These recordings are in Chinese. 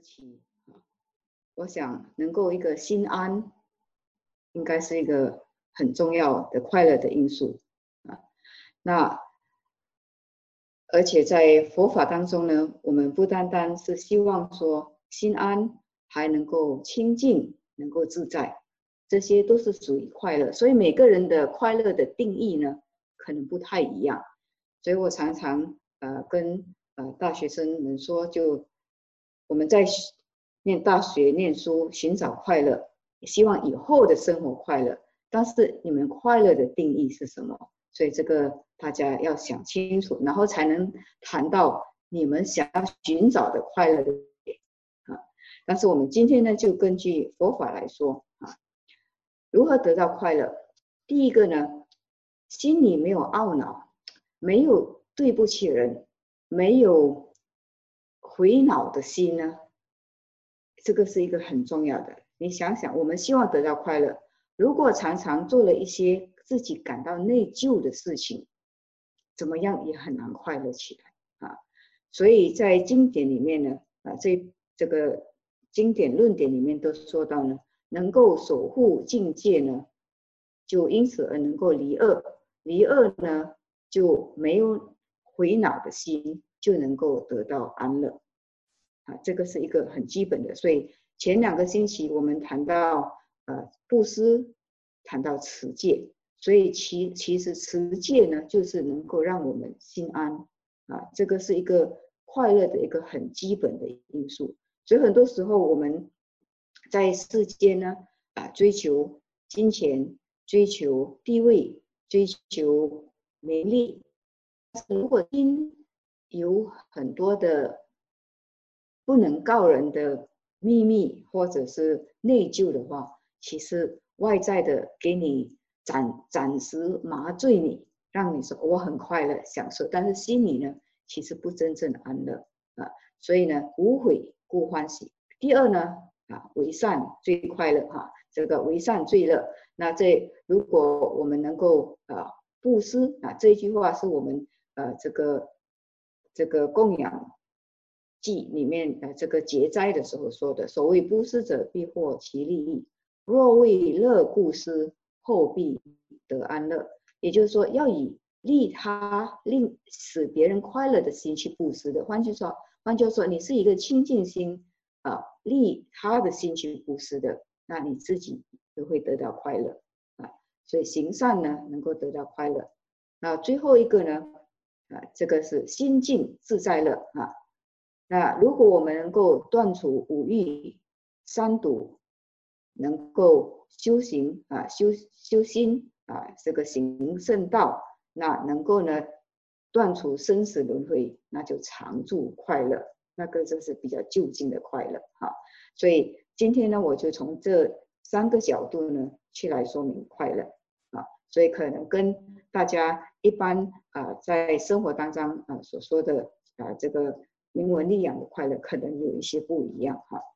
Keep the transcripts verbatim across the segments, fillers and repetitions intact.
起，我想能够一个心安，应该是一个很重要的快乐的因素啊。那而且在佛法当中呢，我们不单单是希望说心安，还能够清净，能够自在，这些都是属于快乐。所以每个人的快乐的定义呢，可能不太一样。所以我常常呃跟呃大学生们说，就我们在念大学念书，寻找快乐，希望以后的生活快乐。但是你们快乐的定义是什么？所以这个大家要想清楚，然后才能谈到你们想要寻找的快乐的点啊。但是我们今天呢，就根据佛法来说啊，如何得到快乐？第一个呢，心里没有懊恼，没有对不起人，没有回恼的心呢，这个是一个很重要的。你想想，我们希望得到快乐，如果常常做了一些自己感到内疚的事情，怎么样也很难快乐起来啊。所以在经典里面呢，啊，这这个经典论点里面都说到呢，能够守护境界呢，就因此而能够离恶，离恶呢就没有回恼的心，就能够得到安乐啊。这个是一个很基本的。所以前两个星期我们谈到呃布施，谈到持戒。所以其其实持戒呢，就是能够让我们心安啊，这个是一个快乐的一个很基本的因素。所以很多时候我们在世间呢啊，追求金钱，追求地位，追求名利，如果心有很多的不能告人的秘密或者是内疚的话，其实外在的给你暂暂时麻醉你，让你说我很快乐享受，但是心里呢其实不真正的安乐啊。所以呢，无悔故欢喜。第二呢啊，为善最快乐哈、啊，这个为善最乐。那这如果我们能够啊布施啊，这一句话是我们呃这个这个供养记里面呃这个节斋的时候说的，所谓布施者必获其利益，若为乐故施，后必得安乐。也就是说，要以利他、令使别人快乐的心去布施的。换句说，换句说，你是一个清净心啊，利他的心去布施的，那你自己就会得到快乐啊。所以行善呢，能够得到快乐。那最后一个呢，啊，这个是心静自在乐啊。那如果我们能够断除五欲三毒，能够修行啊，修修心啊，这个行圣道，那能够呢断除生死轮回，那就常住快乐，那个就是比较就近的快乐哈、啊。所以今天呢，我就从这三个角度呢去来说明快乐啊，所以可能跟大家一般啊在生活当中啊所说的啊这个名闻利养的快乐，可能有一些不一样哈。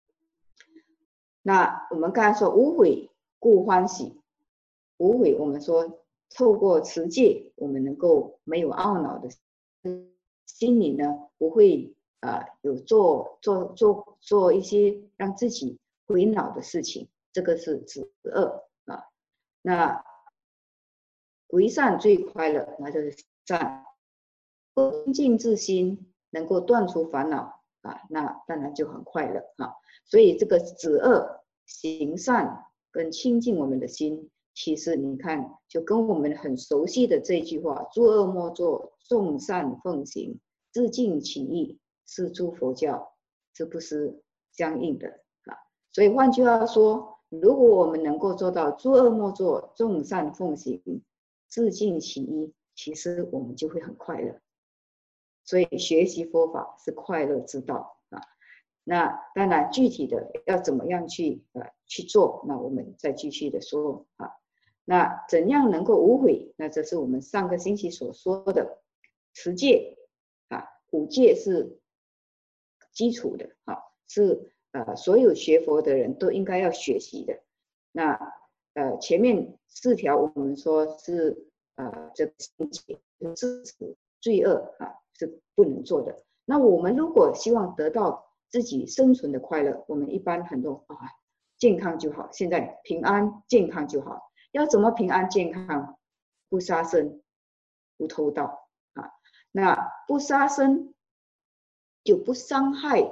那我们刚才说无悔故欢喜，无悔我们说透过持戒，我们能够没有懊恼的心里呢，不会呃有做做做做一些让自己回恼的事情，这个是止恶啊。那为善最快乐，那就是善，清净自心，能够断除烦恼啊，那当然就很快乐啊。所以这个止恶行善跟清净我们的心，其实你看就跟我们很熟悉的这句话，诸恶莫作，众善奉行，自净其意，是诸佛教，这不是相应的啊。所以换句话说，如果我们能够做到诸恶莫作，众善奉行，自净其意，其实我们就会很快乐。所以学习佛法是快乐之道啊。那当然具体的要怎么样去呃去做，那我们再继续的说啊。那怎样能够无悔？那这是我们上个星期所说的持戒啊，五戒是基础的啊，是呃所有学佛的人都应该要学习的。那呃前面四条我们说是呃这个心戒，制止罪恶啊是不能做的。那我们如果希望得到自己生存的快乐，我们一般很多啊，健康就好，现在平安健康就好。要怎么平安健康？不杀生，不偷盗啊。那不杀生就不伤害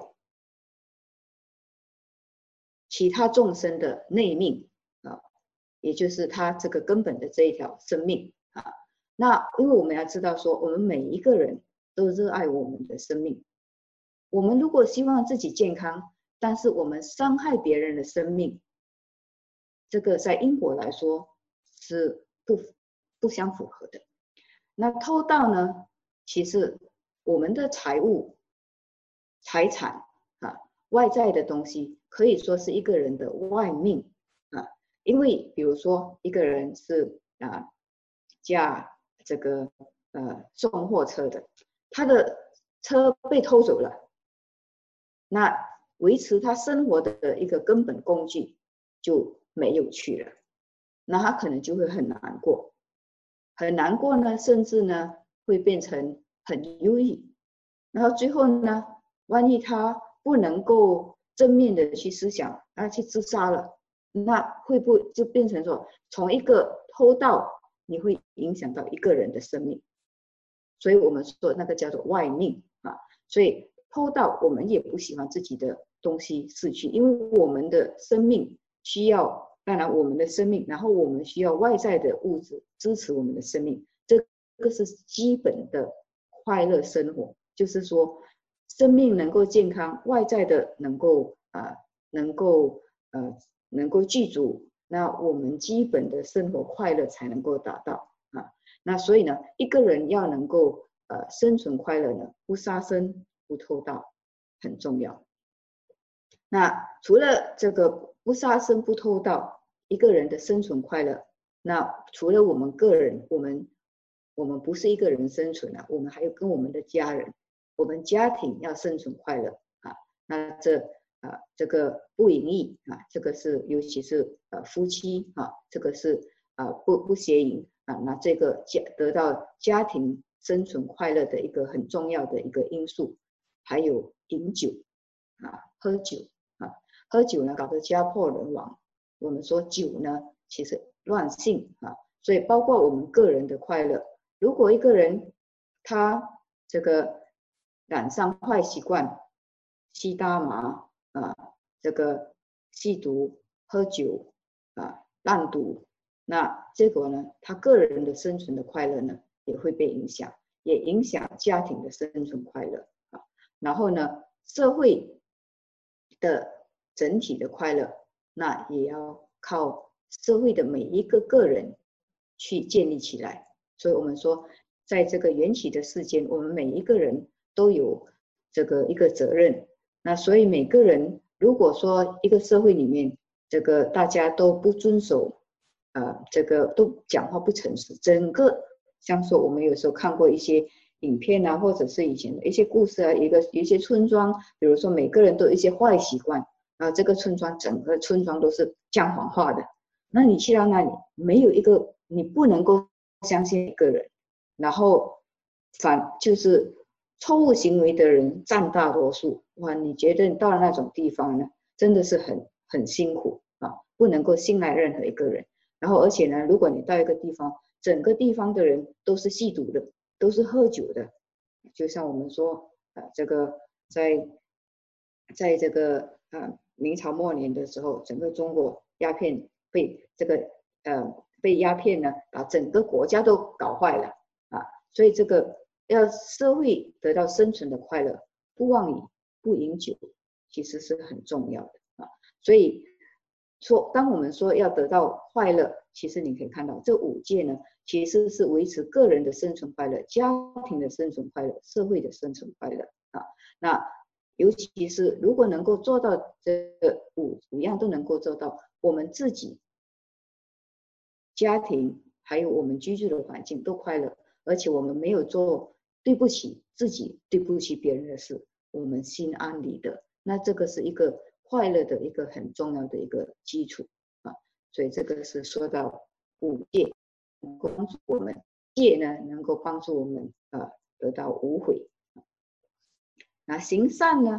其他众生的内命啊，也就是他这个根本的这一条生命啊。那因为我们要知道说，我们每一个人都热爱我们的生命。我们如果希望自己健康，但是我们伤害别人的生命，这个在因果来说是不不相符合的。那偷盗呢，其实我们的财物、财产啊，外在的东西，可以说是一个人的外命啊。因为比如说一个人是啊驾这个呃送货车的，他的车被偷走了。那维持他生活的一个根本工具就没有去了，那他可能就会很难过，很难过呢，甚至呢会变成很忧郁，然后最后呢，万一他不能够正面的去思想，他去自杀了，那会不会就变成说，从一个偷盗，你会影响到一个人的生命，所以我们说那个叫做外命啊，所以偷盗我们也不喜欢自己的东西逝去，因为我们的生命需要，当然我们的生命，然后我们需要外在的物质支持我们的生命，这个是基本的快乐生活，就是说生命能够健康，外在的能够啊、呃、能够呃能够具足，那我们基本的生活快乐才能够达到啊。那所以呢，一个人要能够呃生存快乐呢，不杀生，不偷盗，很重要。那除了这个不杀生、不偷盗，一个人的生存快乐，那除了我们个人，我们我们不是一个人生存啊，我们还有跟我们的家人，我们家庭要生存快乐啊。那这啊这个不淫逸啊，这个是尤其是呃夫妻啊，这个是啊不不邪淫啊，那这个家得到家庭生存快乐的一个很重要的一个因素。还有饮酒啊，喝酒啊，喝酒呢搞得家破人亡。我们说酒呢，其实乱性啊，所以包括我们个人的快乐。如果一个人他这个染上坏习惯，吸大麻啊，这个吸毒、喝酒啊、烂赌，那结果呢，他个人的生存的快乐呢也会被影响，也影响家庭的生存快乐啊。然后呢，社会的整体的快乐，那也要靠社会的每一个个人去建立起来。所以我们说，在这个缘起的世间，我们每一个人都有这个一个责任。那所以每个人，如果说一个社会里面，这个大家都不遵守，呃，这个都讲话不诚实，整个像说我们有时候看过一些影片啊，或者是以前的一些故事啊，一个一些村庄，比如说每个人都有一些坏习惯啊，这个村庄整个村庄都是讲谎话的，那你去到那里，没有一个你不能够相信一个人，然后反就是错误行为的人占大多数，哇，你觉得你到了那种地方呢，真的是很很辛苦啊，不能够信赖任何一个人。然后而且呢，如果你到一个地方，整个地方的人都是吸毒的，都是喝酒的，就像我们说，呃，这个在在这个呃明朝末年的时候，整个中国鸦片被这个呃被鸦片呢，把整个国家都搞坏了啊，所以这个要社会得到生存的快乐，不妄饮不饮酒，其实是很重要的啊。所以说，当我们说要得到快乐，其实你可以看到这五戒呢，其实是维持个人的生存快乐、家庭的生存快乐、社会的生存快乐啊。那尤其是如果能够做到这五五样都能够做到，我们自己、家庭还有我们居住的环境都快乐，而且我们没有做对不起自己、对不起别人的事，我们心安理得，那这个是一个快乐的一个很重要的一个基础啊。所以这个是说到五戒，能够帮助我们戒呢，能够帮助我们啊得到无悔。那行善呢，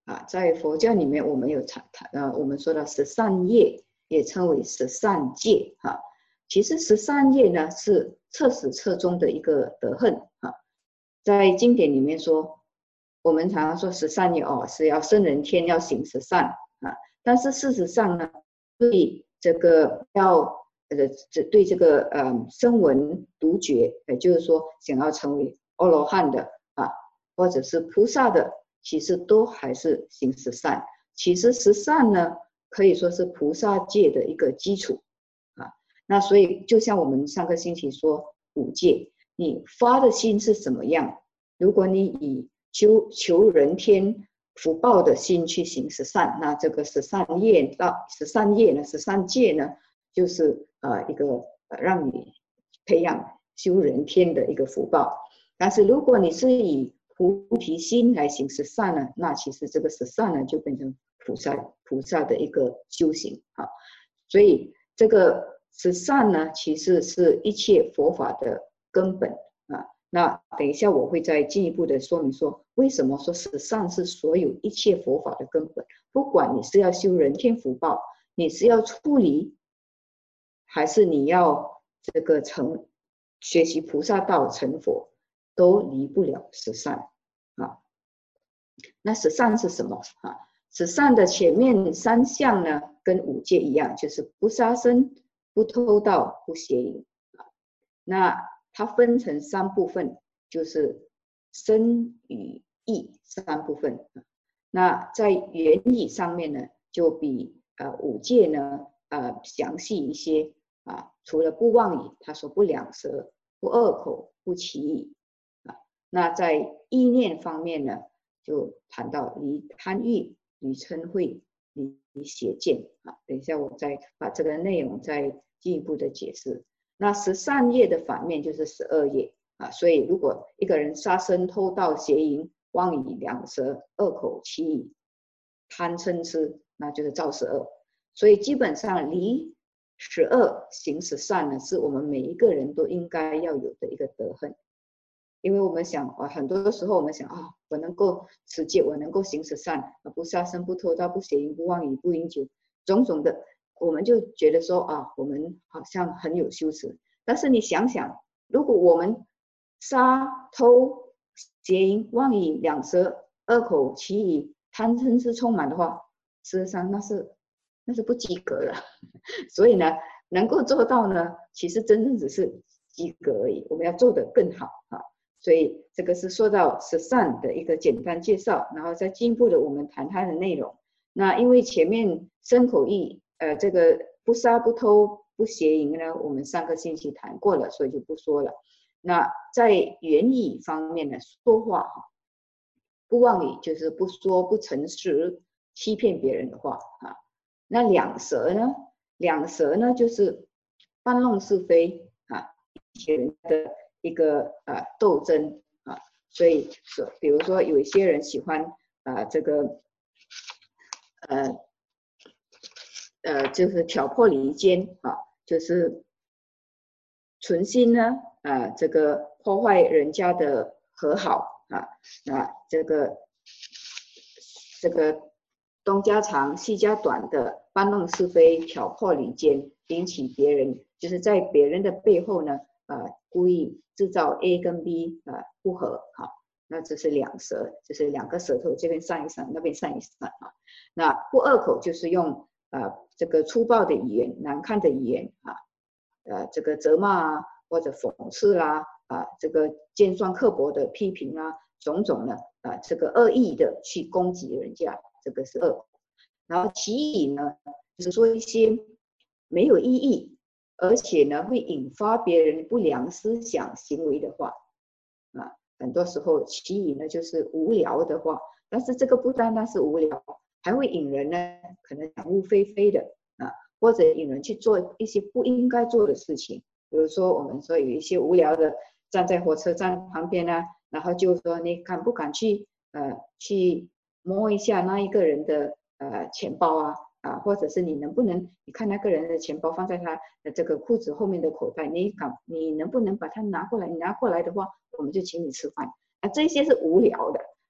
啊，在佛教里面我们有谈谈呃，我们说的十善业也称为十善戒啊。其实十善业呢是彻始彻终的一个德行啊，在经典里面说，我们常常说十善业哦是要生人天要行十善啊，但是事实上呢，对这个要呃对这个呃声闻独觉，也就是说想要成为阿罗汉的啊，或者是菩萨的，其实都还是行十善。其实十善呢，可以说是菩萨戒的一个基础啊。那所以就像我们上个星期说五戒，你发的心是什么样？如果你以求求人天福报的心去行十善，那这个十善业到十善业呢，十善戒呢，就是呃一个呃让你培养修人天的一个福报。但是如果你是以菩提心来行十善呢，那其实这个十善呢就变成菩萨菩萨的一个修行啊。所以这个十善呢，其实是一切佛法的根本啊。那等一下我会再进一步的说明说，为什么说十善是所有一切佛法的根本。不管你是要修人天福报，你是要出离，还是你要这个成学习菩萨道成佛，都离不了十善啊。那十善是什么啊？十善的前面三项呢，跟五戒一样，就是不杀生、不偷盗、不邪淫啊。那它分成三部分，就是身语意三部分。那在原理上面呢，就比呃五戒呢呃详细一些啊。除了不妄语，他说不两舌、不恶口、不绮语啊。那在意念方面呢，就谈到离贪欲、离嗔恚、离邪见啊。等一下我再把这个内容再进一步的解释。那十善业的反面就是十恶业啊，所以如果一个人杀生、偷盗、邪淫、妄语、两舌、恶口、绮语、贪嗔痴，那就是造十恶。所以基本上离十恶行十善呢，是我们每一个人都应该要有的一个德行。因为我们想啊，很多时候我们想啊，我能够持戒，我能够行十善，不杀生、不偷盗、不邪淫、不妄语、不饮酒，种种的。我们就觉得说啊，我们好像很有羞耻。但是你想想，如果我们杀、偷、邪淫、妄语、两舌、恶口、绮语、贪嗔痴充满的话，事实上那是那是不及格了。所以呢，能够做到呢，其实真正只是及格而已。我们要做得更好啊。所以这个是说到十善的一个简单介绍，然后再进一步的我们谈它的内容。那因为前面身口意呃，这个不杀、不偷、不邪淫呢，我们上个星期谈过了，所以就不说了。那在言语方面呢，说话不妄语，就是不说不诚实、欺骗别人的话啊。那两舌呢，两舌呢就是搬弄是非啊，一些人的一个呃斗争啊。所以说，比如说有一些人喜欢啊、呃、这个呃。呃，就是挑拨离间啊，就是存心呢，啊，这个破坏人家的和好啊，那这个这个东家长西家短的搬弄是非、挑拨离间，引起别人就是在别人的背后呢，啊，故意制造 A 跟 B 啊不合哈。那这是两舌，就是两个舌头这边上一上，那边上一上啊。那不恶口就是用呃，这个粗暴的语言、难看的语言啊，呃，这个责骂啊，或者讽刺啦，啊，这个尖酸刻薄的批评啊，种种呢，啊，这个恶意的去攻击人家，这个是恶。然后绮语呢，就是说一些没有意义，而且呢会引发别人不良思想行为的话，啊，很多时候绮语呢就是无聊的话，但是这个不单单是无聊。还会引人呢，可能想入非非的啊，或者引人去做一些不应该做的事情。比如说，我们说有一些无聊的，站在火车站旁边啊，然后就说你敢不敢去呃去摸一下那一个人的呃钱包啊啊，或者是你能不能你看那个人的钱包放在他的这个裤子后面的口袋，你敢你能不能把它拿过来？你拿过来的话，我们就请你吃饭啊，这些是无聊的。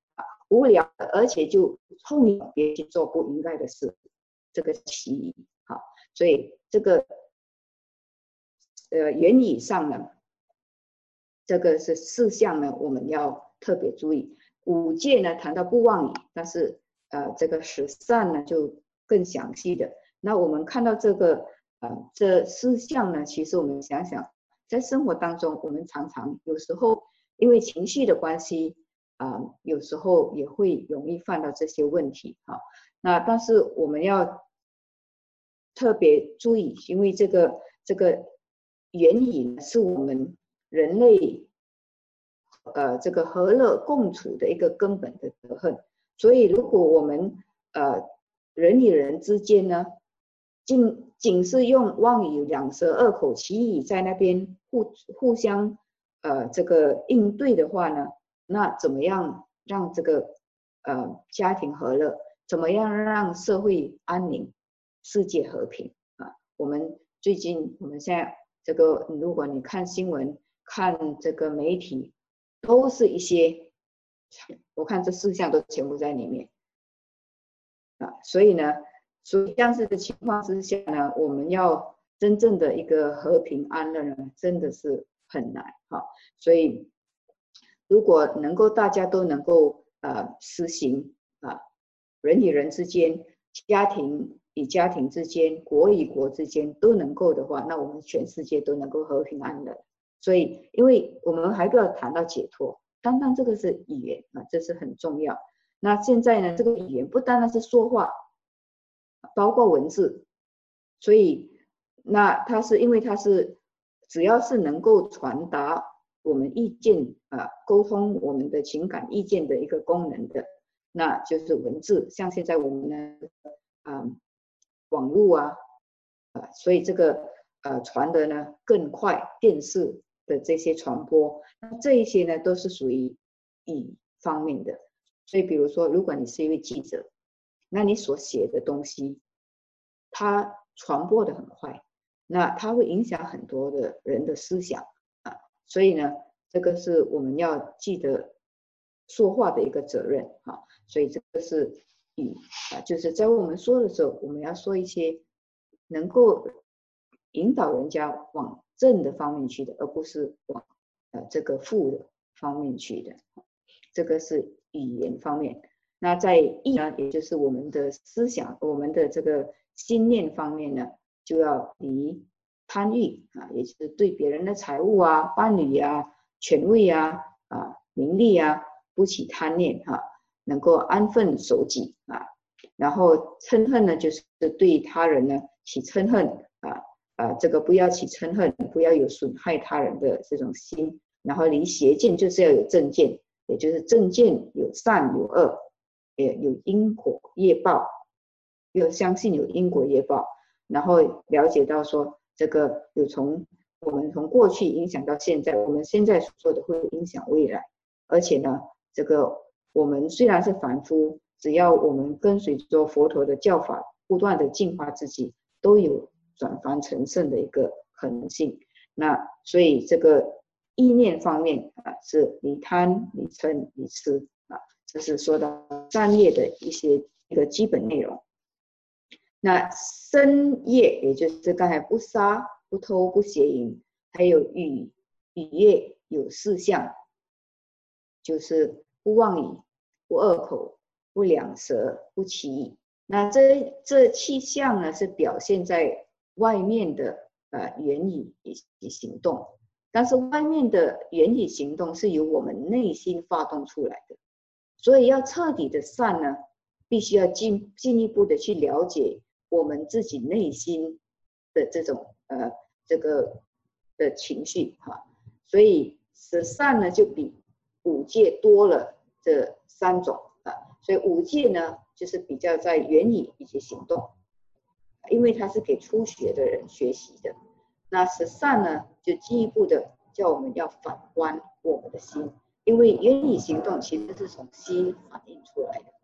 无聊，而且就后面别去做不应该的事，这个其一。好，所以这个呃言语上呢，这个是四项呢，我们要特别注意。五戒呢谈到不妄语，但是呃这个十善呢就更详细的。那我们看到这个呃这四项呢，其实我们想想，在生活当中，我们常常有时候因为情绪的关系啊、呃，有时候也会容易犯到这些问题啊。那但是我们要特别注意，因为这个这个言语是我们人类呃这个和乐共处的一个根本的德行，所以如果我们呃人与人之间呢，仅仅是用妄语两舌恶口其语在那边互互相呃这个应对的话呢，那怎么样让这个呃家庭和乐，怎么样让社会安宁，世界和平啊？我们最近我们现在这个，如果你看新闻看这个媒体，都是一些，我看这四项都全部在里面啊，所以呢，所以这样子的情况之下呢，我们要真正的一个和平安乐呢，真的是很难哈。所以如果能够大家都能够呃实行啊，人与人之间、家庭与家庭之间、国与国之间都能够的话，那我们全世界都能够和平安乐。所以，因为我们还不要谈到解脱，单单这个是语言啊，这是很重要。那现在呢，这个语言不单单是说话，包括文字，所以那它是因为它是只要是能够传达我们意见啊，沟通我们的情感意见的一个功能的，那就是文字。像现在我们的啊、呃、网络啊啊、呃，所以这个呃传的呢更快，电视的这些传播，那这一些呢都是属于语方面的。所以比如说，如果你是一位记者，那你所写的东西，它传播的很快，那它会影响很多的人的思想啊。所以呢，这个是我们要记得说话的一个责任啊。所以这个是语啊，就是在我们说的时候，我们要说一些能够引导人家往正的方面去的，而不是往呃这个负的方面去的。这个是语言方面。那在意呢，也就是我们的思想，我们的这个心念方面呢，就要离贪欲啊，也就是对别人的财物啊、伴侣啊、权位啊、啊名利啊不起贪念哈、啊，能够安分守己啊。然后嗔恨呢，就是对他人呢起嗔恨啊啊，这个不要起嗔恨，不要有损害他人的这种心。然后离邪见就是要有正见，也就是正见有善有恶。也有因果业报，要相信有因果业报，然后了解到说这个有从我们从过去影响到现在，我们现在所做的会影响未来，而且呢，这个我们虽然是凡夫，只要我们跟随着佛陀的教法，不断的净化自己，都有转凡成圣的一个可能性。那所以这个意念方面啊，是离贪、离嗔、离痴。这是说到善业的一些一个基本内容。那身业，也就是刚才不杀、不偷、不邪淫，还有语语业有四项，就是不妄语、不恶口、不两舌、不绮语。那这这七项呢，是表现在外面的呃言语以及行动，但是外面的言语行动是由我们内心发动出来的。所以要彻底的善呢，必须要进进一步的去了解我们自己内心的这种呃这个的情绪哈。所以十善呢就比五戒多了这三种啊。所以五戒呢就是比较在言语以及行动，因为它是给初学的人学习的。那十善呢就进一步的叫我们要反观我们的心。因为言语行动其实是从心反映出来的。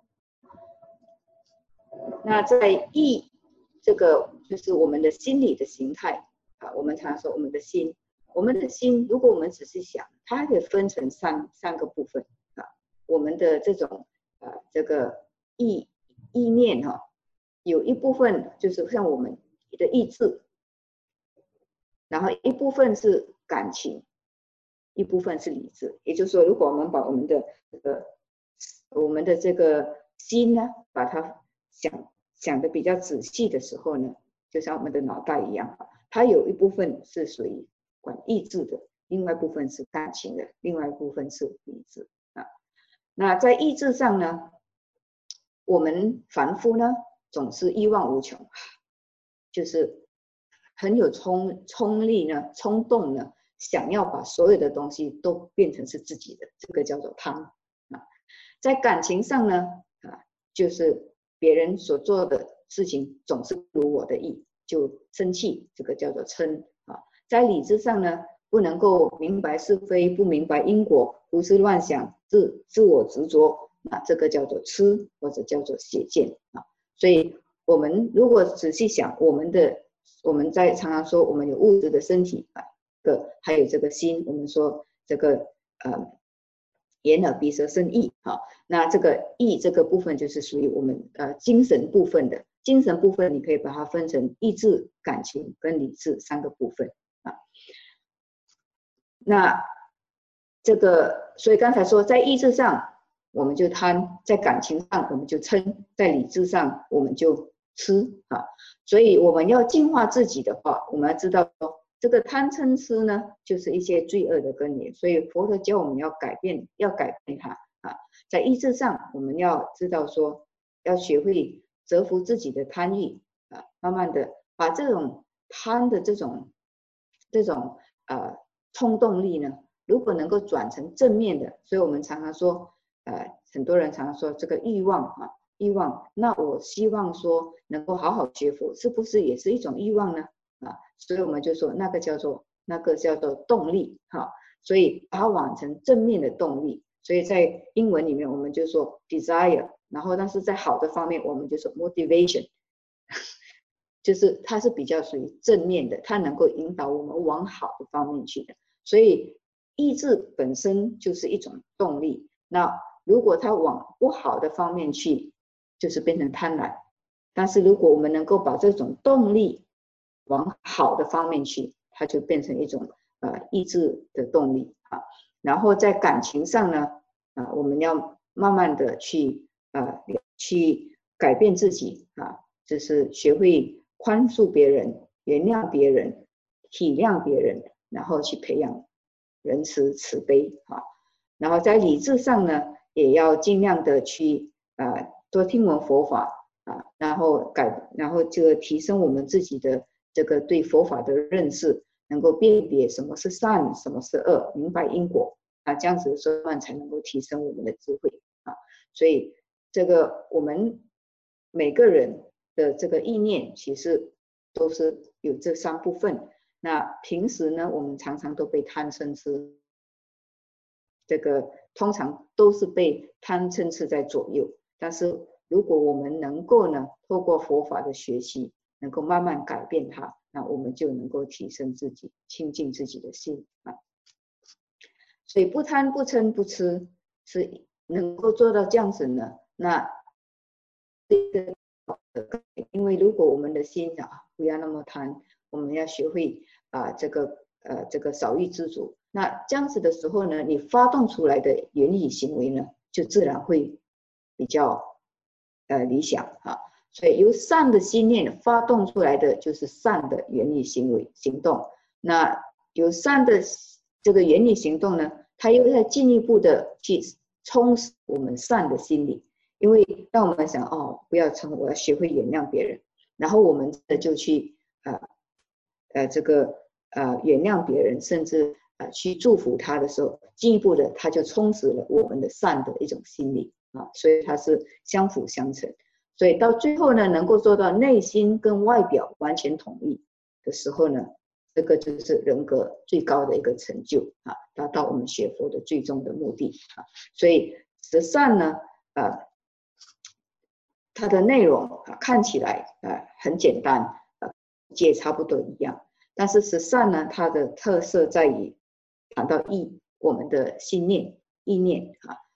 那在意这个就是我们的心理的形态啊，我们常说我们的心，我们的心如果我们仔细想，它可以分成三三个部分啊。 我们的这种呃这个意意念哈、哦，有一部分就是像我们的意志，然后一部分是感情，一部分是理智。也就是说，如果我们把我们的这个我们的这个心呢，把它想想的比较仔细的时候呢，就像我们的脑袋一样，它有一部分是属于管意志的，另外一部分是感情的，另外一部分是理智啊。那在意志上呢，我们凡夫呢总是欲望无穷，就是很有冲冲力呢，冲动呢，想要把所有的东西都变成是自己的，这个叫做贪啊。在感情上呢，啊，就是别人所做的事情总是如我的意，就生气，这个叫做嗔啊。在理智上呢，不能够明白是非，不明白因果，胡思乱想，自自我执着，那这个叫做痴，或者叫做邪见啊。所以我们如果仔细想，我们的我们在常常说我们有物质的身体啊，个还有这个心，我们说这个呃眼耳鼻舌身意啊，那这个意这个部分就是属于我们呃精神部分的，精神部分你可以把它分成意志、感情跟理智三个部分啊。那这个所以刚才说在意志上我们就贪，在感情上我们就嗔，在理智上我们就痴啊。所以我们要净化自己的话，我们要知道说这个贪嗔痴呢，就是一些罪恶的根源。所以佛陀教我们要改变，要改变它啊。在意志上，我们要知道说，要学会折服自己的贪欲啊，慢慢的把这种贪的这种这种呃冲动力呢，如果能够转成正面的，所以我们常常说，呃，很多人常常说这个欲望啊。欲望，那我希望说能够好好学佛，是不是也是一种欲望呢？啊，所以我们就说那个叫做那个叫做动力，哈，所以把它往成正面的动力。所以在英文里面我们就说 desire， 然后但是在好的方面我们就说 motivation， 就是它是比较属于正面的，它能够引导我们往好的方面去的。所以意志本身就是一种动力，那如果它往不好的方面去，就是变成贪婪。但是如果我们能够把这种动力往好的方面去，它就变成一种呃意志的动力啊。然后在感情上呢，啊、呃，我们要慢慢的去呃去改变自己啊，就是学会宽恕别人、原谅别人、体谅别人，然后去培养仁慈慈悲啊。然后在理智上呢，也要尽量的去呃多听闻佛法啊，然后改，然后这个提升我们自己的这个对佛法的认识，能够辨别什么是善，什么是恶，明白因果啊，这样子的时候才能够提升我们的智慧啊。所以这个我们每个人的这个意念其实都是有这三部分。那平时呢，我们常常都被贪嗔痴，这个通常都是被贪嗔痴在左右。但是如果我们能够呢，透过佛法的学习，能够慢慢改变它，那我们就能够提升自己，清净自己的心啊。所以不贪不嗔不痴是能够做到这样子呢，那这个因为如果我们的心啊不要那么贪，我们要学会啊这个呃这个少欲知足。那这样子的时候呢，你发动出来的言语行为呢，就自然会比较呃理想啊。所以由善的心念发动出来的就是善的言语行为行动。那有善的这个言语行动呢，它又在进一步的去充实我们善的心理。因为当我们想哦，不要成，我要学会原谅别人，然后我们就去呃呃这个呃原谅别人，甚至呃去祝福他的时候，进一步的他就充实了我们的善的一种心理啊，所以它是相辅相成。所以到最后呢，能够做到内心跟外表完全统一的时候呢，这个就是人格最高的一个成就啊，达到我们学佛的最终的目的啊。所以十善呢，呃。它的内容啊看起来呃很简单，呃也差不多一样，但是十善呢，它的特色在于谈到意，我们的信念、意念啊。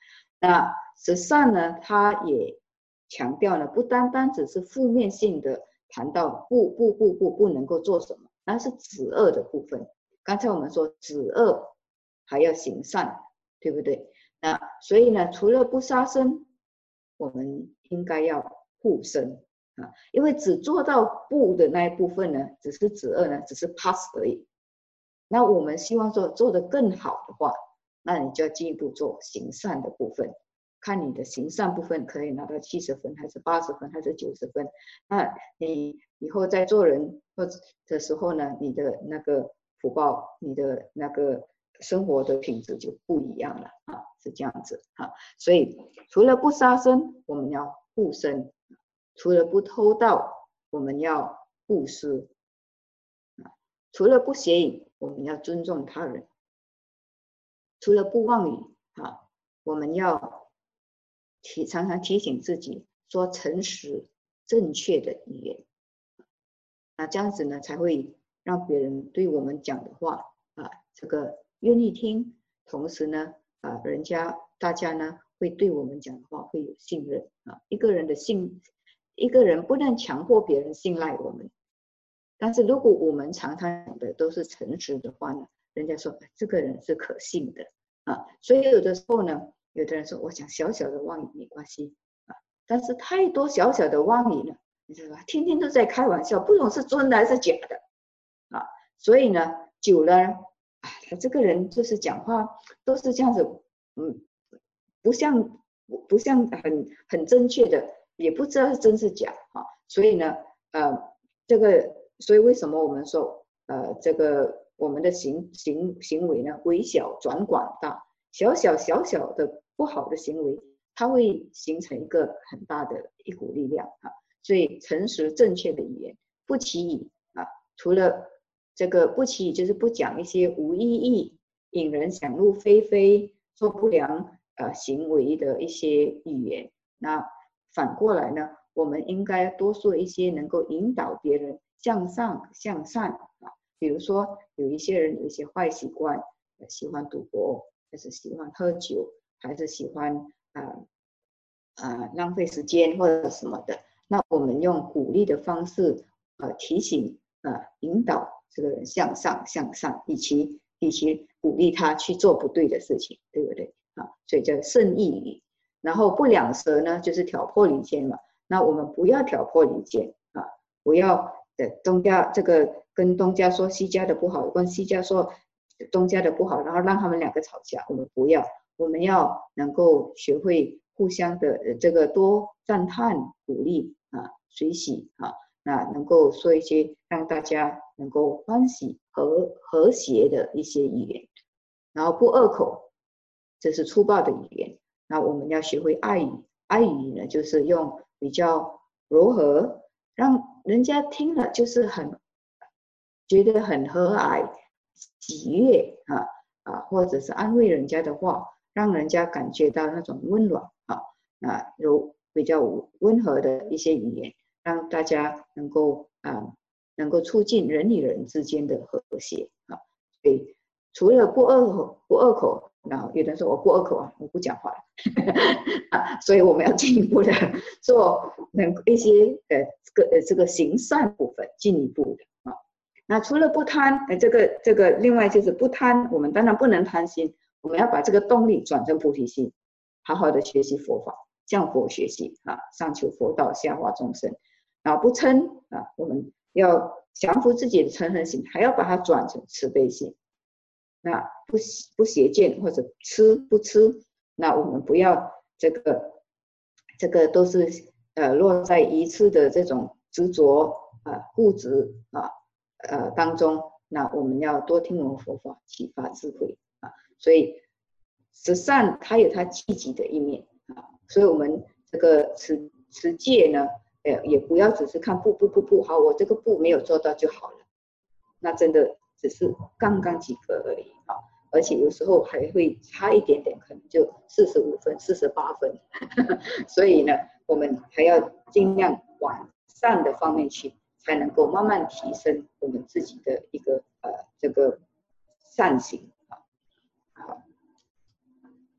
那十善呢，它也强调呢，不单单只是负面性的谈到不不不不不能够做什么，那是止恶的部分。刚才我们说止恶还要行善，对不对？那所以呢，除了不杀生，我们应该要护生啊，因为只做到不的那一部分呢，只是止恶呢，只是 pass 而已。那我们希望做做得更好的话，那你就要进一步做行善的部分，看你的行善部分可以拿到七十分，还是八十分，还是九十分。那你以后在做人或者的时候呢，你的那个福报，你的那个生活的品质就不一样了啊，是这样子啊。所以除了不杀生，我们要护生；除了不偷盗，我们要布施；除了不邪淫，我们要尊重他人；除了不妄语啊，我们要提常常提醒自己说诚实正确的语言。那这样子呢，才会让别人对我们讲的话啊，这个愿意听，同时呢，啊，人家大家呢会对我们讲的话会有信任啊。一个人的信，一个人不能强迫别人信赖我们，但是如果我们常常讲的都是诚实的话呢，人家说这个人是可信的啊。所以有的时候呢，有的人说我讲小小的妄语没关系啊，但是太多小小的妄语呢，你知道吧？天天都在开玩笑，不懂是真的还是假的啊。所以呢，久了，啊，他这个人就是讲话都是这样子，嗯，不像不像很很正确的，也不知道是真是假啊。所以呢，呃，这个，所以为什么我们说，呃，这个我们的行行行为呢，微小转广大，小小小小的不好的行为，它会形成一个很大的一股力量啊。所以诚实正确的语言，不起语啊，除了这个不起语，就是不讲一些无意义、引人想入非非、做不良呃行为的一些语言。那反过来呢，我们应该多说一些能够引导别人向上向善啊。比如说有一些人有一些坏习惯，喜欢赌博，还是喜欢喝酒，还是喜欢啊啊、呃呃、浪费时间或者什么的。那我们用鼓励的方式，呃，提醒，呃，引导这个人向上向上，以及以及鼓励他去做不对的事情，对不对啊？所以叫慎意语。然后不两舌呢，就是挑拨离间嘛。那我们不要挑拨离间啊，不要的东家这个跟东家说西家的不好，跟西家说东家的不好，然后让他们两个吵架，我们不要，我们要能够学会互相的这个多赞叹鼓励啊，随喜啊，那能够说一些让大家能够欢喜和和谐的一些语言，然后不恶口，这是粗暴的语言。那我们要学会爱语，爱语呢，就是用比较柔和，让人家听了就是很觉得很和蔼、喜悦啊啊，或者是安慰人家的话，让人家感觉到那种温暖啊啊，柔比较温和的一些语言，让大家能够啊能够促进人与人之间的和谐啊。所以除了不恶口不恶口，然后有人说我不恶口啊，我不讲话了啊，所以我们要进一步的做能一些呃这个呃这个行善部分，进一步的啊。那除了不贪，呃这个这个另外就是不贪，我们当然不能贪心，我们要把这个动力转成菩提心，好好的学习佛法，向佛学习啊，上求佛道，下化众生。然后不嗔啊，我们要降服自己的嗔恨心，还要把它转成慈悲心。那不不邪见或者吃不吃，那我们不要这个这个都是呃落在一次的这种执着啊、呃、固执啊呃当中。那我们要多听我们佛法，启发智慧啊。所以十善它有它积极的一面啊，所以我们这个持持戒呢，呃也不要只是看不不不不好，我这个不没有做到就好了，那真的只是刚刚及格而已啊，而且有时候还会差一点点，可能就四十五分、四十八分，所以呢，我们还要尽量往善的方面去，才能够慢慢提升我们自己的一个呃这个善行啊。好，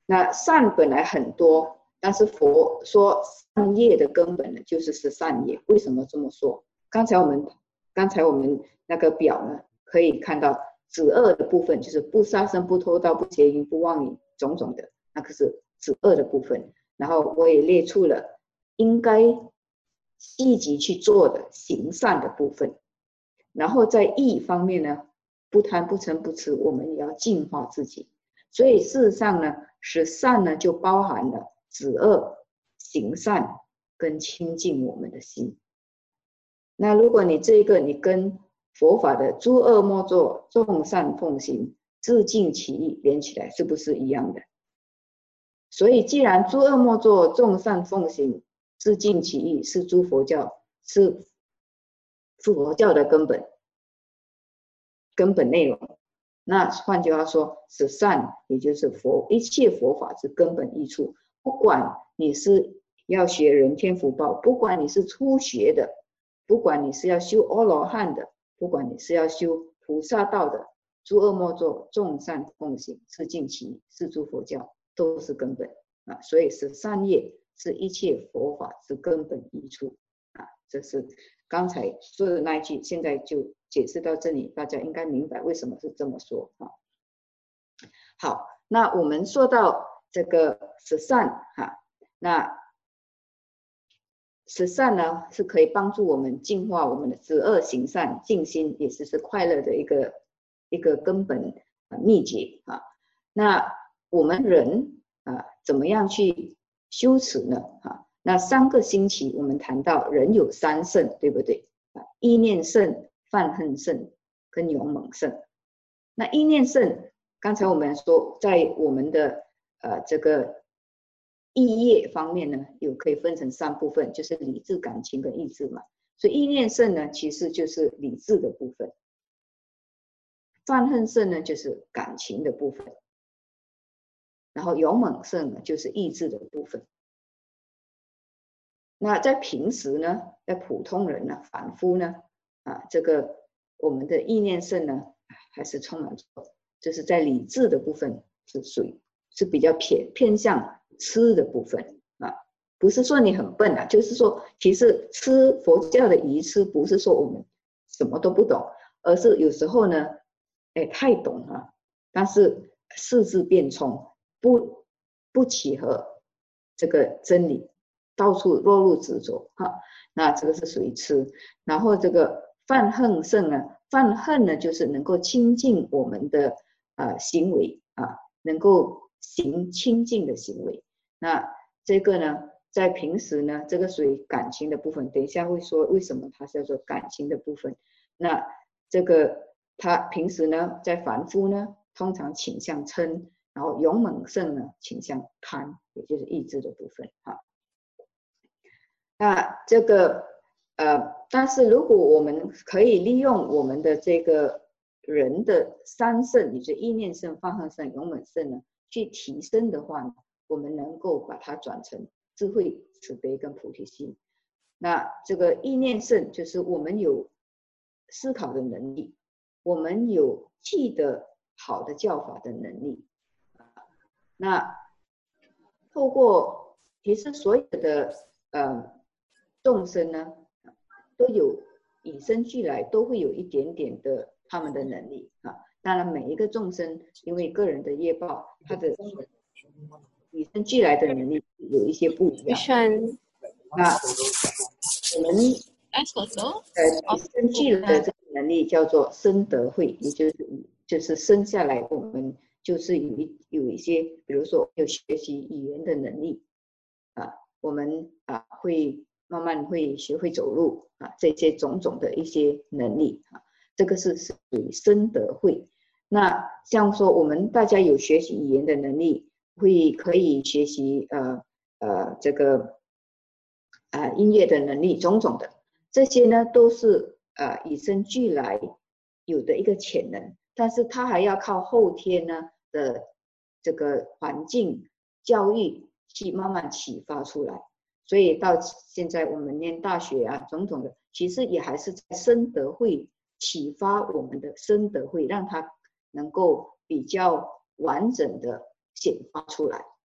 那善本来很多，但是佛说善业的根本呢，就是是善业。为什么这么说？刚才我们刚才我们那个表呢，可以看到止恶的部分，就是不杀生、不偷盗、不邪淫、不妄语种种的，那个是止恶的部分。然后我也列出了应该积极去做的行善的部分。然后在义方面呢，不贪不嗔不痴，我们也要净化自己。所以事实上呢，使善呢就包含了止恶、行善跟清净我们的心。那如果你这个你跟佛法的诸恶莫作、众善奉行、自净其意连起来，是不是一样的？所以既然诸恶莫作、众善奉行、自净其意是诸佛教，是佛教的根本根本内容，那换句话说，使善也就是佛一切佛法之根本益处。不管你是要学人天福报，不管你是初学的，不管你是要修阿罗汉的，不管你是要修菩萨道的，诸恶莫作，众善奉行，自净其意，是诸佛教都是根本啊。所以是善业是一切佛法之根本益处啊。这是刚才说的那一句，现在就解释到这里，大家应该明白为什么是这么说啊。好，那我们说到这个十善哈，那十善呢是可以帮助我们净化我们的止恶行善、静心，也是是快乐的一个一个根本秘诀啊。那我们人啊，怎么样去修持呢？啊，那三个星期我们谈到人有三圣，对不对？啊，意念圣、犯恨圣跟勇猛圣。那意念圣，刚才我们说，在我们的呃这个意业方面呢，有可以分成三部分，就是理智、感情跟意志嘛。所以意念圣呢，其实就是理智的部分；犯恨圣呢，就是感情的部分；然后勇猛圣呢，就是意志的部分。那在平时呢，在普通人呢、凡夫呢，啊，这个我们的意念圣呢，还是充满着，就是在理智的部分是属于是比较偏偏向痴的部分啊，不是说你很笨啊，就是说其实痴佛教的愚痴不是说我们什么都不懂，而是有时候呢，哎太懂了，但是四字变冲，不不契合这个真理。到处落入执着哈，那这个是属于痴。然后这个犯恨圣呢，犯恨呢就是能够清净我们的呃行为啊，能够行清净的行为。那这个呢，在平时呢，这个属于感情的部分。等一下会说为什么它叫做感情的部分。那这个他平时呢，在凡夫呢，通常倾向嗔，然后勇猛圣呢倾向贪，也就是意志的部分哈。那这个呃，但是如果我们可以利用我们的这个人的三圣，也就是意念圣、犯恨圣、勇猛圣呢，去提升的话呢，我们能够把它转成智慧、慈悲跟菩提心。那这个意念圣就是我们有思考的能力，我们有记得好的教法的能力。那透过其实所有的呃。众生呢，都有与生俱来，都会有一点点的他们的能力啊。当然，每一个众生因为个人的业报，他的与生俱来的能力有一些不一样。那我们呃与生俱来的这个能力叫做生德慧，也就是就是生下来我们就是有一有一些，比如说有学习语言的能力啊，我们啊会。慢慢会学会走路啊，这些种种的一些能力啊，这个是属于生德慧。那像说我们大家有学习语言的能力，会可以学习呃呃这个呃音乐的能力，种种的这些呢，都是呃与生俱来有的一个潜能，但是它还要靠后天呢的这个环境教育去慢慢启发出来。所以到现在我们念大学啊，种种的，其实也还是在生德慧启发我们的生德慧，让它能够比较完整的显发出来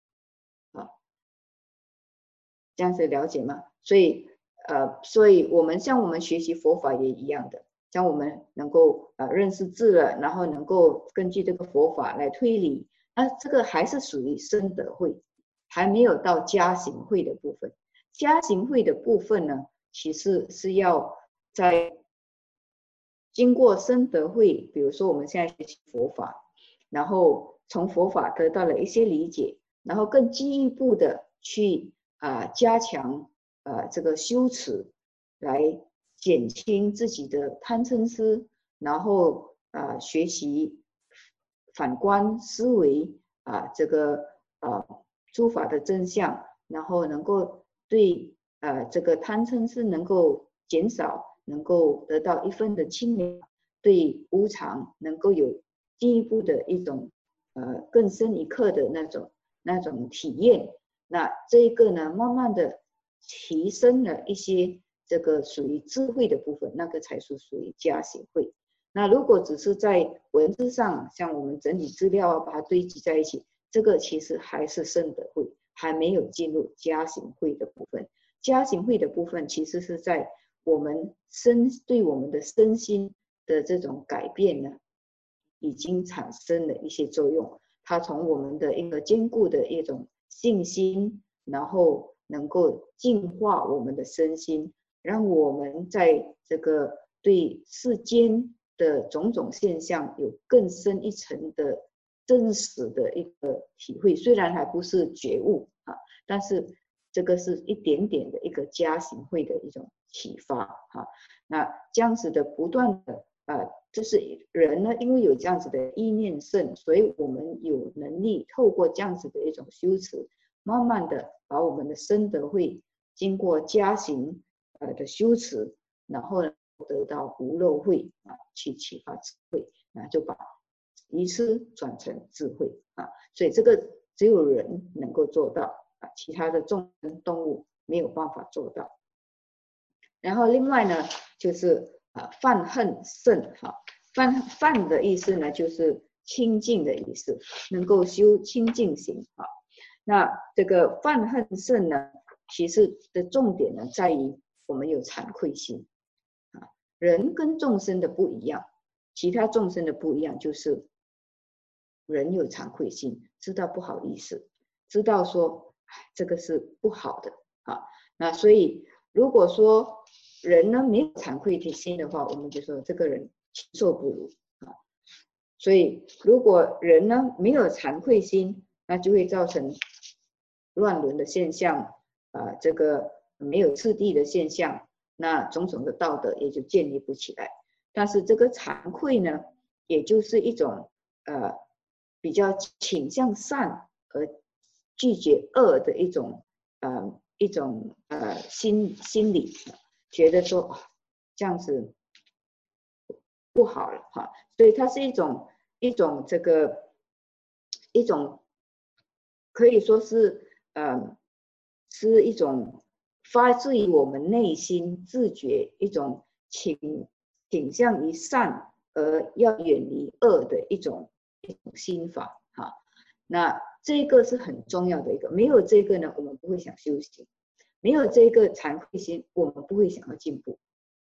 这样子了解吗？所以呃，所以我们像我们学习佛法也一样的，像我们能够呃认识字了，然后能够根据这个佛法来推理，那这个还是属于身得慧，还没有到加行慧的部分。加行慧的部分呢，其实是要在经过身得慧，比如说我们现在学习佛法，然后从佛法得到了一些理解，然后更进一步的去啊、呃、加强呃这个修持，来减轻自己的贪嗔痴，然后啊、呃、学习反观思维啊、呃、这个呃诸法的真相，然后能够对呃这个贪嗔痴能够减少，能够得到一分的清凉，对无常能够有进一步的一种呃更深一刻的那种那种体验。那这一个呢，慢慢的提升了一些这个属于智慧的部分，那个才是属于加行慧。那如果只是在文字上，像我们整理资料啊，把它堆积在一起，这个其实还是圣德慧，还没有进入加行慧的部分。加行慧的部分其实是在我们身对我们的身心的这种改变呢，已经产生了一些作用。它从我们的一个坚固的一种信心，然后能够净化我们的身心，让我们在这个对世间的种种现象有更深一层的真实的一个体会。虽然还不是觉悟啊，但是这个是一点点的一个加行慧的一种启发哈、啊。那这样子的不断的呃，就是人呢，因为有这样子的意念胜，所以我们有能力透过这样子的一种修持，慢慢的把我们的身德慧经过加行呃的修持，然后呢得到无漏慧啊，去启发智慧，那就把愚痴转成智慧啊。所以这个只有人能够做到啊，其他的众生动物没有办法做到。然后另外呢，就是啊泛恨胜哈，泛泛的意思呢就是清净的意思，能够修清净行啊。那这个泛恨胜呢，其实的重点呢在于我们有惭愧心啊。人跟众生的不一样，其他众生的不一样就是人有惭愧心，知道不好意思，知道说这个是不好的啊。那所以如果说人呢没有惭愧心的话，我们就说这个人禽兽不如啊。所以如果人呢没有惭愧心，那就会造成乱伦的现象啊、呃，这个没有次第的现象，那种种的道德也就建立不起来。但是这个惭愧呢，也就是一种呃比较倾向善而拒绝恶的一种呃一种呃心心理。觉得说、哦、这样子不好了哈，所以它是一种一种这个一种可以说是呃是一种发自于我们内心自觉一种倾倾向于善而要远离恶的一种一种心法哈。那这个是很重要的一个，没有这个呢，我们不会想修行。没有这个惭愧心，我们不会想要进步。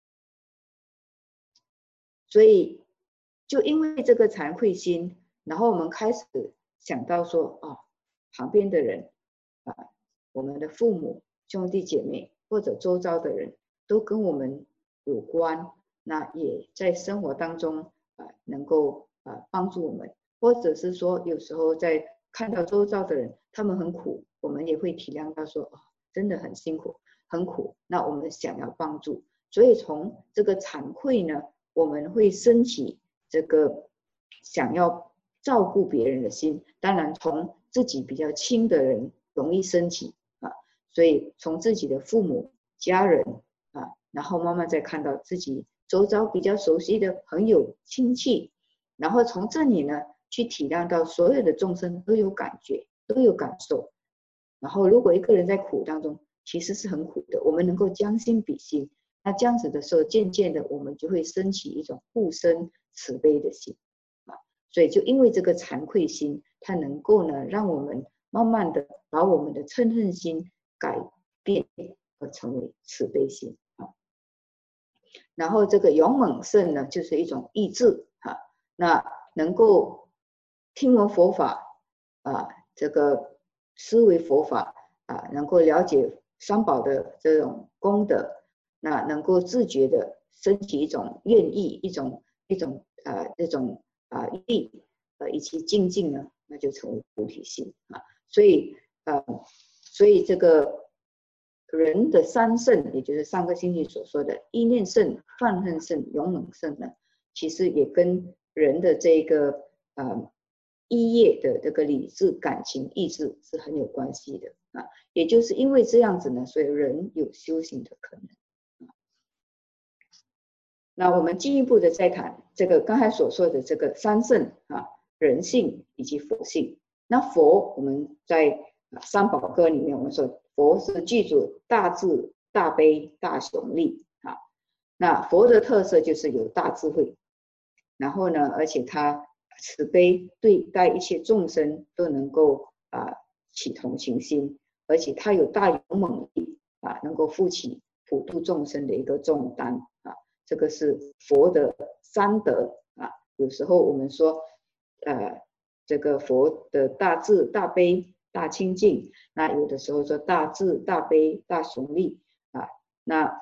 所以，就因为这个惭愧心，然后我们开始想到说，哦，旁边的人啊，我们的父母、兄弟姐妹或者周遭的人都跟我们有关，那也在生活当中啊，能够啊帮助我们，或者是说有时候在看到周遭的人他们很苦，我们也会体谅到说，哦，真的很辛苦。很苦，那我们想要帮助，所以从这个惭愧呢，我们会升起这个想要照顾别人的心。当然，从自己比较亲的人容易升起啊，所以从自己的父母、家人啊，然后慢慢再看到自己周遭比较熟悉的朋友、亲戚，然后从这里呢，去体谅到所有的众生都有感觉，都有感受。然后，如果一个人在苦当中，其实是很苦的，我们能够将心比心，那这样子的时候，渐渐的我们就会升起一种护身慈悲的心啊。所以就因为这个惭愧心，它能够呢，让我们慢慢的把我们的嗔恨心改变而成为慈悲心啊。然后这个勇猛胜呢，就是一种意志啊，那能够听闻佛法啊，这个思维佛法啊，能够了解三宝的这种功德，那能够自觉的升起一种愿意，一种一种呃这种啊意呃以及精进呢，那就成为菩提心啊。所以呃，所以这个人的三圣，也就是上个星期所说的意念圣、泛恨圣、勇猛圣呢，其实也跟人的这个呃意业的这个理智、感情、意志是很有关系的啊。也就是因为这样子呢，所以人有修行的可能。那我们进一步的再谈这个刚才所说的这个三圣啊，人性以及佛性。那佛我们在三宝歌里面，我们说佛是具足大智、大悲、大雄力啊。那佛的特色就是有大智慧，然后呢，而且他慈悲，对待一切众生都能够啊起同情心，而且他有大勇猛力啊，能够负起普度众生的一个重担啊。这个是佛的三德啊。有时候我们说，呃，这个佛的大智、大悲、大清净，那有的时候说大智、大悲、大雄力啊。那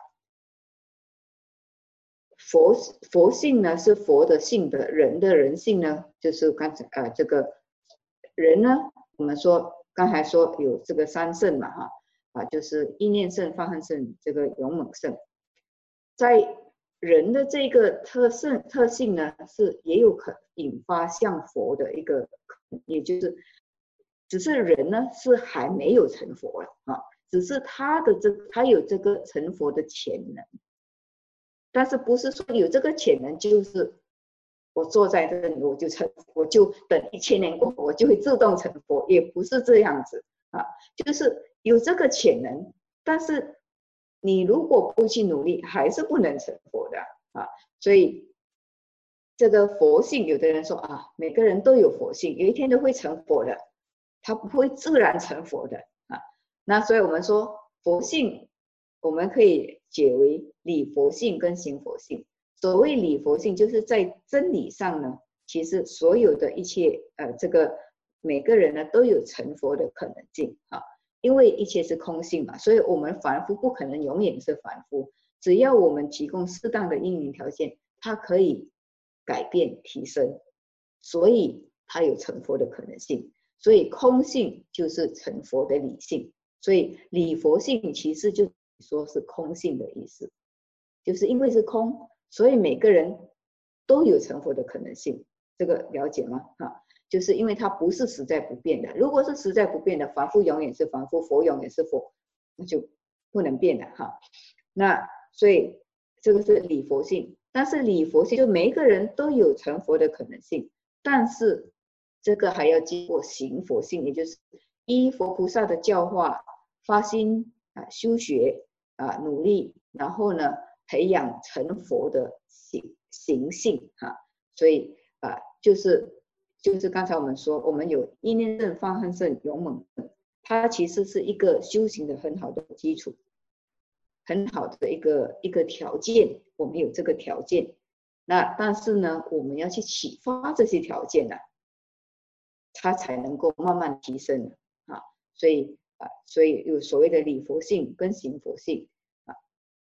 佛佛性呢是佛的性德，人的人性呢就是刚才呃这个人呢，我们说刚才说有这个三圣嘛哈啊，就是意念圣、泛恨圣、这个勇猛圣，在人的这个特性特性呢，是也有可引发像佛的一个，也就是只是人呢是还没有成佛了啊，只是他的这他有这个成佛的潜能，但是不是说有这个潜能就是我坐在这里我就成，我就等一千年过后我就会自动成佛，也不是这样子啊，就是有这个潜能，但是你如果不去努力，还是不能成佛的啊。所以这个佛性，有的人说啊，每个人都有佛性，有一天都会成佛的，他不会自然成佛的啊。那所以我们说佛性，我们可以解为理佛性跟行佛性。所谓理佛性，就是在真理上呢，其实所有的一切呃，这个每个人呢都有成佛的可能性啊。因为一切是空性嘛，所以我们凡夫不可能永远是凡夫，只要我们提供适当的因缘条件，它可以改变提升，所以它有成佛的可能性。所以空性就是成佛的理性，所以理佛性其实就说是空性的意思，就是因为是空，所以每个人都有成佛的可能性，这个了解吗？啊，就是因为它不是实在不变的，如果是实在不变的，凡夫永远是凡夫，佛永远是佛，那就不能变的哈。那所以这个是理佛性，但是理佛性就每一个人都有成佛的可能性，但是这个还要经过行佛性，也就是依佛菩萨的教化，发心啊，修学啊，努力，然后呢培养成佛的行行性哈。所以啊，就是就是刚才我们说，我们有意念圣、泛恨圣、勇猛圣，它其实是一个修行的很好的基础，很好的一个一个条件，我们有这个条件。那但是呢，我们要去启发这些条件呢、啊，它才能够慢慢提升啊。所以啊，所以有所谓的理佛性跟行佛性啊。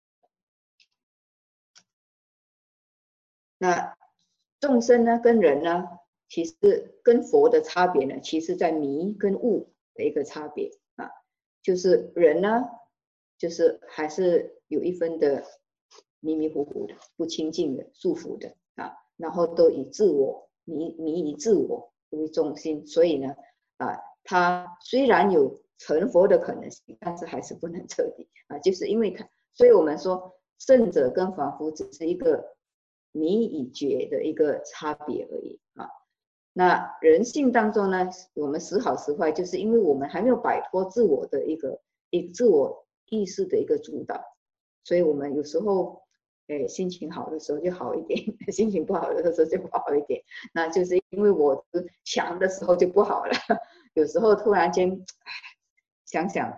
那众生呢，跟人呢，其实跟佛的差别呢，其实在迷跟悟的一个差别啊。就是人呢，就是还是有一分的迷迷糊糊的、不清净的、束缚的啊，然后都以自我迷迷以自我为中心，所以呢，啊，他虽然有成佛的可能性，但是还是不能彻底啊，就是因为他，所以我们说圣者跟凡夫只是一个迷已觉的一个差别而已啊。那人性当中呢，我们时好时坏，就是因为我们还没有摆脱自我的一个一自我意识的一个主导，所以我们有时候，哎，心情好的时候就好一点，心情不好的时候就不好一点。那就是因为我强的时候就不好了，有时候突然间，想想，哎呀，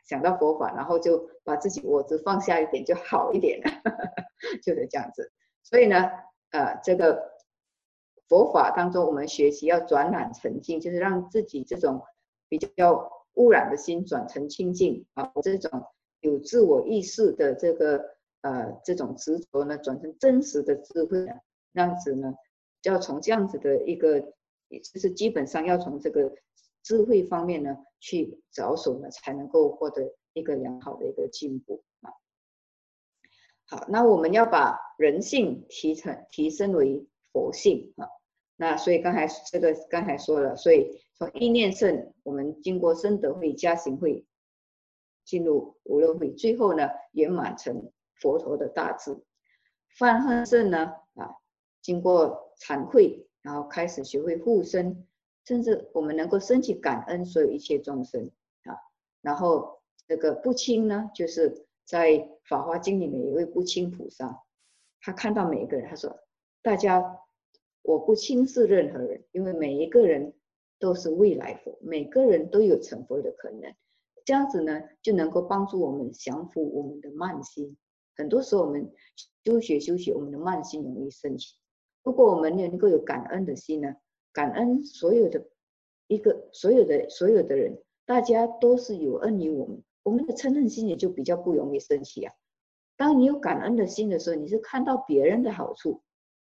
想到佛法，然后就把自己我执放下一点就好一点了，就是这样子。所以呢，呃，这个佛法当中，我们学习要转染成净，就是让自己这种比较污染的心转成清净啊，这种有自我意识的这个呃这种执着呢，转成真实的智慧呢，这样子呢，就要从这样子的一个，就是基本上要从这个智慧方面呢去着手呢，才能够获得一个良好的一个进步啊。好，那我们要把人性提成提升为佛性啊。那所以刚才这个刚才说了，所以从意念圣，我们经过生德会、加行会，进入无漏会，最后呢圆满成佛陀的大智。泛恨圣呢啊，经过惭愧，然后开始学会护身，甚至我们能够升起感恩所有一切众生啊。然后这个不轻呢，就是在《法华经》里面有一位不轻菩萨，他看到每一个人，他说：“大家，我不轻视任何人，因为每一个人都是未来佛，每个人都有成佛的可能。这样子呢，就能够帮助我们降服我们的慢心。很多时候我们修学修学，我们的慢心容易升起。如果我们能够有感恩的心呢，感恩所有的一个所有的所有的人，大家都是有恩于我们。”我们的嗔恨心也就比较不容易升起啊。当你有感恩的心的时候，你是看到别人的好处，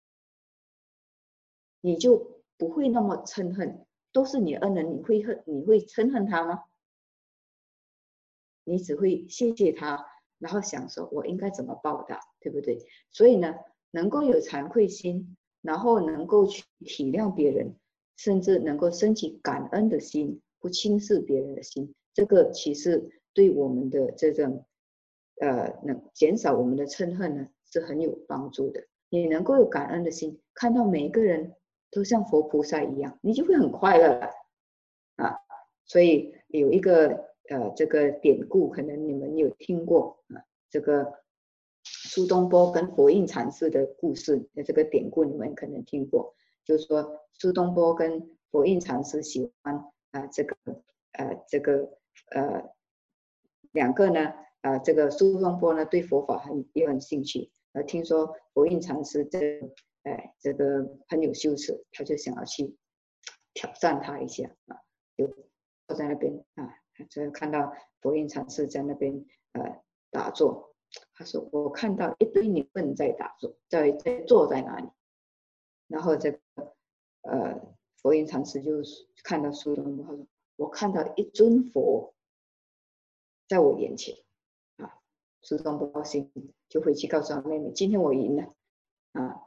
你就不会那么嗔恨。都是你恩人，你会恨，你会嗔恨他吗？你只会谢谢他，然后想说我应该怎么报答，对不对？所以呢，能够有惭愧心，然后能够去体谅别人，甚至能够升起感恩的心，不轻视别人的心，这个其实对我们的这种呃能减少我们的嗔恨呢是很有帮助的。你能够有感恩的心，看到每一个人都像佛菩萨一样，你就会很快乐了啊。所以有一个呃这个典故，可能你们有听过啊，这个苏东坡跟佛印禅师的故事，这个典故你们可能听过，就是说苏东坡跟佛印禅师喜欢啊、呃、这个呃这个呃两个呢啊、呃、这个苏东坡呢对佛法很也很兴趣，呃听说佛印禅师这个哎这个很有修持，他就想要去挑战他一下啊，就坐在那边啊，就看到佛印禅师在那边呃打坐，他说我看到一堆牛粪在打坐，在在坐在那里，然后这个呃佛印禅师就看到苏东坡，他说我看到一尊佛在我眼前啊，苏东坡高兴，就回去告诉他妹妹，今天我赢了啊。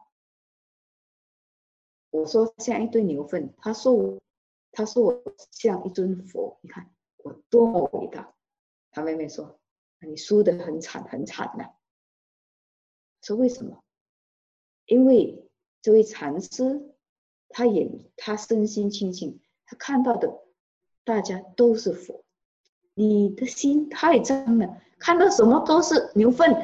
我说像一堆牛粪，他说我，他说我像一尊佛，你看我多么伟大。他妹妹说，你输得很惨很惨的、啊。说为什么？因为这位禅师，他眼他身心清净，他看到的大家都是佛，你的心太脏了，看到什么都是牛粪。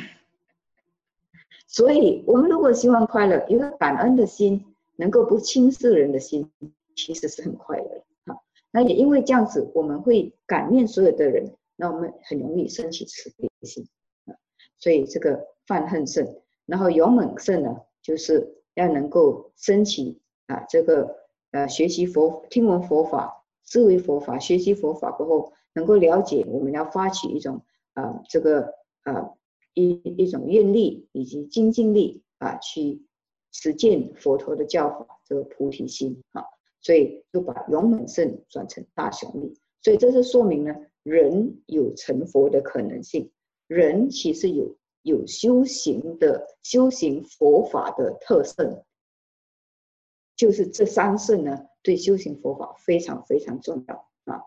所以我们如果希望快乐，有个感恩的心，能够不轻视人的心，其实是很快乐的啊。那也因为这样子，我们会感念所有的人，那我们很容易升起慈悲心啊。所以这个泛恨圣，然后勇猛圣呢，就是要能够升起啊这个呃学习佛听闻佛法，思维佛法，学习佛法过后，能够了解我们要发起一种啊、呃、这个呃一一种愿力以及精进力啊，去实践佛陀的教法，这个菩提心啊，所以就把勇猛圣转成大雄力，所以这是说明呢，人有成佛的可能性，人其实有有修行的修行佛法的特色，就是这三圣呢，对修行佛法非常非常重要啊，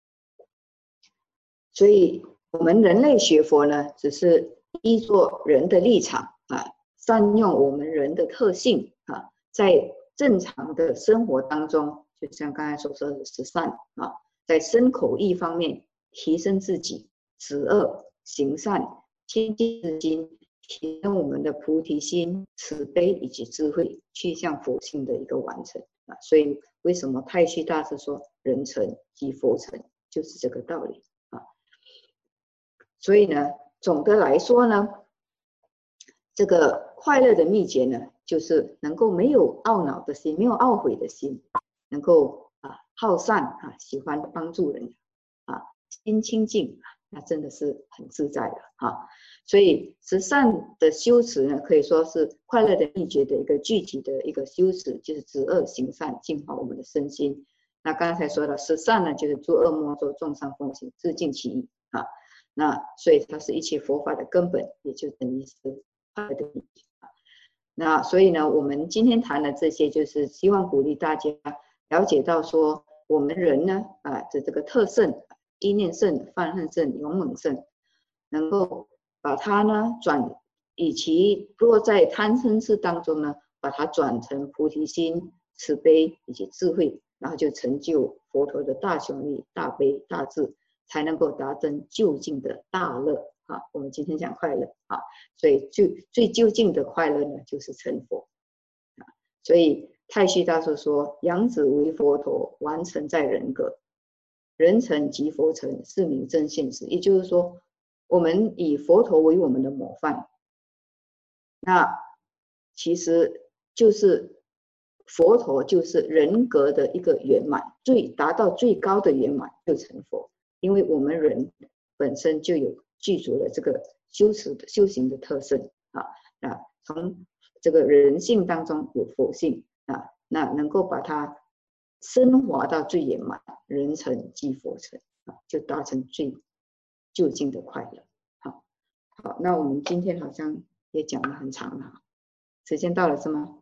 所以我们人类学佛呢，只是依作人的立场啊，善用我们人的特性啊，在正常的生活当中，就像刚才所说的十善啊，在身口意方面提升自己，止恶行善，亲近自心，提升我们的菩提心、慈悲以及智慧，去向佛性的一个完成啊。所以为什么太虚大师说人成即佛成，就是这个道理啊。 所以呢，总的来说呢，这个快乐的秘诀呢，就是能够没有懊恼的心，没有懊悔的心，能够啊好善啊，喜欢帮助人啊，心清净，那真的是很自在的啊。所以十善的修持呢，可以说是快乐的秘诀的一个具体的一个修持，就是止恶行善，净化我们的身心。那刚才说了，十善呢，就是诸恶莫作，众善奉行，自净其意啊。那所以它是一切佛法的根本，也就等于是快乐的秘诀。那所以呢，我们今天谈的这些，就是希望鼓励大家了解到说，我们人呢，啊，这这个特胜、依念胜、犯恨胜、勇猛胜，能够把它呢转，以其若在贪嗔痴当中呢，把它转成菩提心、慈悲以及智慧，然后就成就佛陀的大雄力、大悲、大智，才能够达成究竟的大乐啊。我们今天讲快乐啊，所以最最究竟的快乐呢，就是成佛啊。所以太虚大师说：“养子为佛陀，完成在人格，人成即佛成，是名真现实。”也就是说，我们以佛陀为我们的模范，那其实就是佛陀就是人格的一个圆满，最达到最高的圆满就成佛。因为我们人本身就有具足了这个修持的修行的特性啊，啊，从这个人性当中有佛性啊，那能够把它升华到最圆满，人成即佛成啊，就达成最究竟的快乐。好，好，那我们今天好像也讲了很长了，时间到了是吗？